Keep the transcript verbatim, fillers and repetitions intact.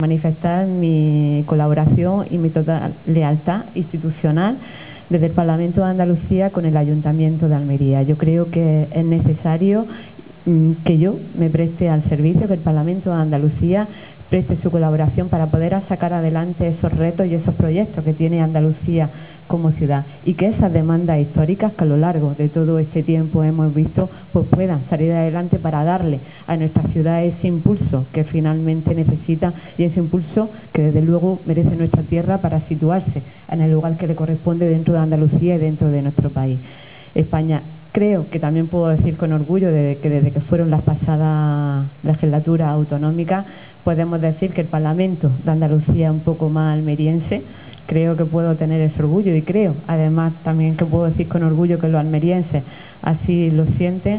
Manifestar mi colaboración y mi total lealtad institucional desde el Parlamento de Andalucía con el Ayuntamiento de Almería. Yo creo que es necesario mmm, que yo me preste al servicio, que el Parlamento de Andalucía preste su colaboración para poder sacar adelante esos retos y esos proyectos que tiene Andalucía como ciudad, y que esas demandas históricas que a lo largo de todo este tiempo hemos visto pues puedan salir adelante para darle a nuestra ciudad ese impulso que finalmente necesita y ese impulso que desde luego merece nuestra tierra para situarse en el lugar que le corresponde dentro de Andalucía y dentro de nuestro país, España. Creo que también puedo decir con orgullo de que desde que fueron las pasadas legislaturas autonómicas podemos decir que el Parlamento de Andalucía es un poco más almeriense. Creo que puedo tener ese orgullo y creo además también que puedo decir con orgullo que los almerienses así lo sienten.